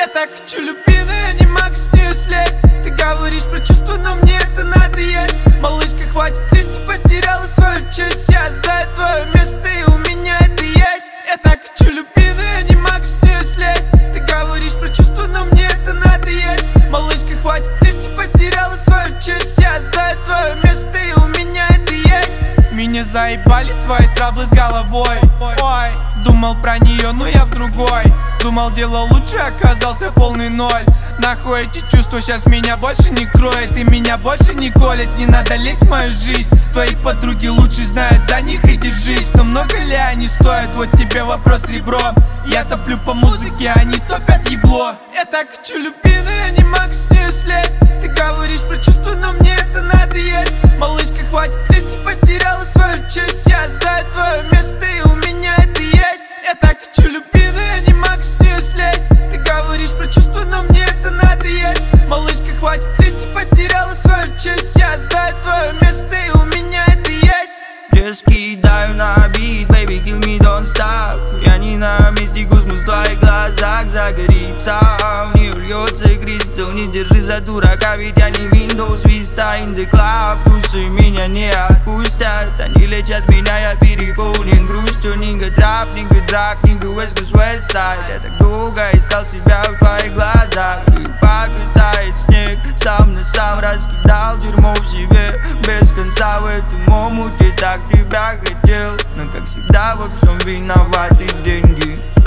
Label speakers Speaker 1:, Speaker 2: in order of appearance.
Speaker 1: Я так хочу любви, но я не могу с нее слезть. Ты говоришь про чувства, но мне это надоест. Малышка, хватит лезть, ты потеряла свою честь. Я знаю твое место, и у меня это есть. Я так хочу любви, но я не могу с нее слезть. Ты говоришь про чувства, но мне это надоест. Малышка, хватит лезть, ты потеряла свою честь. Я знаю твое место, и у меня это есть. Меня заебали твои траблы с головой. Ой, думал про нее, но я в другой. Думал, делал лучше, оказался полный ноль. Нахуй эти чувства сейчас меня больше не кроет. И меня больше не колет, не надо лезть в мою жизнь. Твои подруги лучше знают, за них и держись. Но много ли они стоят, вот тебе вопрос ребром. Я топлю по музыке, они топят ебло. Я так хочу любви, но я не могу с нее слезть. Ты говоришь про чувства, но мне это надоест. Малышка, хватит лезть, ты потеряла свою честь. Я знаю твое место, и у меня это есть. Я так хочу любви, но я не могу с нее слезть. Ты говоришь про чувства, но мне это надоест. Малышка, хватит лезть, ты потеряла свою честь. Я знаю твое место, и у меня это есть.
Speaker 2: Just кидаю на бит, baby, kill me, don't stop. Я не на месте, космос в твоих глазах загорится. В нее льется кристалл, не держи за дурака, ведь я не Windows Vista in the club. Тусы меня не отпустят, они лечат меня, я переполнен грустью. Нигга трап, нигга драк, нигга West Coast West Side. Я так долго искал себя в твоих глазах. И покатает снег, сам на сам раскидал дерьмо в себе. Без конца в этом омуте, так тебя хотел. Но как всегда во всем виноваты деньги.